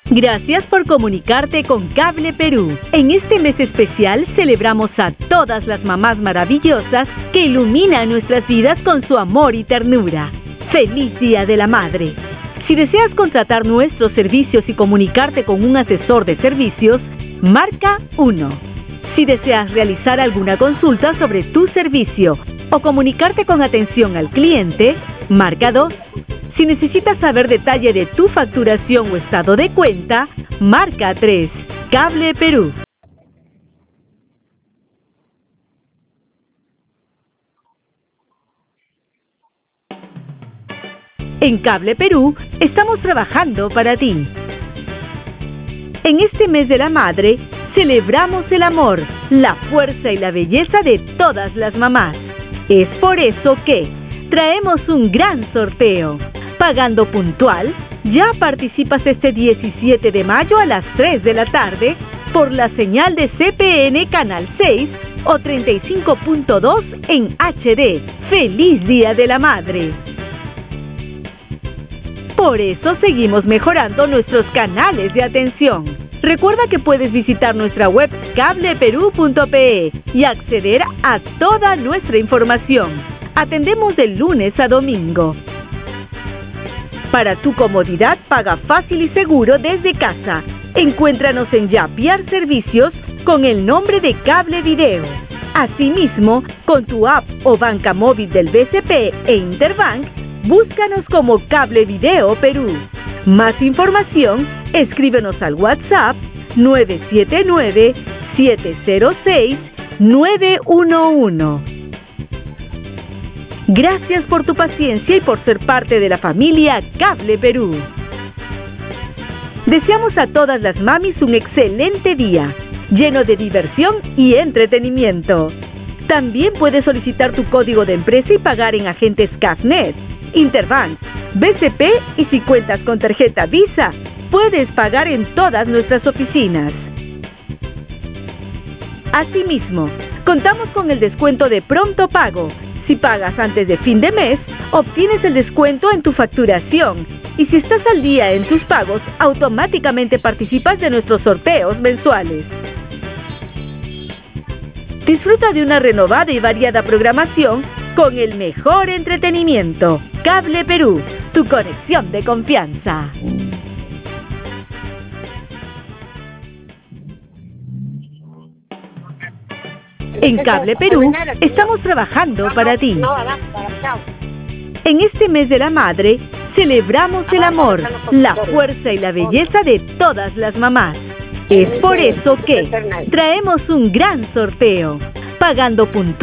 Gracias por comunicarte con Cable Perú. En este mes especial celebramos a todas las mamás maravillosas que iluminan nuestras vidas con su amor y ternura. ¡Feliz Día de la Madre! Si deseas contratar nuestros servicios y comunicarte con un asesor de servicios, marca 1. Si deseas realizar alguna consulta sobre tu servicio o comunicarte con atención al cliente, marca 2. Si necesitas saber detalle de tu facturación o estado de cuenta, marca 3. Cable Perú. En Cable Perú estamos trabajando para ti. En este mes de la madre, celebramos el amor, la fuerza y la belleza de todas las mamás. Es por eso que traemos un gran sorteo. Pagando puntual, ya participas este 17 de mayo a las 3 de la tarde por la señal de CPN Canal 6 o 35.2 en HD. ¡Feliz Día de la Madre! Por eso seguimos mejorando nuestros canales de atención. Recuerda que puedes visitar nuestra web cableperú.pe y acceder a toda nuestra información. Atendemos de lunes a domingo. Para tu comodidad, paga fácil y seguro desde casa. Encuéntranos en Yapiar Servicios con el nombre de Cable Video. Asimismo, con tu app o banca móvil del BCP e Interbank, búscanos como Cable Video Perú. Más información, escríbenos al WhatsApp 979-706-911. Gracias por tu paciencia y por ser parte de la familia Cable Perú. Deseamos a todas las mamis un excelente día, lleno de diversión y entretenimiento. También puedes solicitar tu código de empresa y pagar en agentes Cafnet, Interbank, BCP y si cuentas con tarjeta Visa, puedes pagar en todas nuestras oficinas. Asimismo, contamos con el descuento de pronto pago. Si pagas antes de fin de mes, obtienes el descuento en tu facturación. Y si estás al día en tus pagos, automáticamente participas de nuestros sorteos mensuales. Disfruta de una renovada y variada programación con el mejor entretenimiento. Cable Perú, tu conexión de confianza. En Cable Perú estamos trabajando para ti. En este mes de la madre, celebramos el amor, la fuerza y la belleza de todas las mamás. Es por eso que traemos un gran sorteo. Pagando puntual.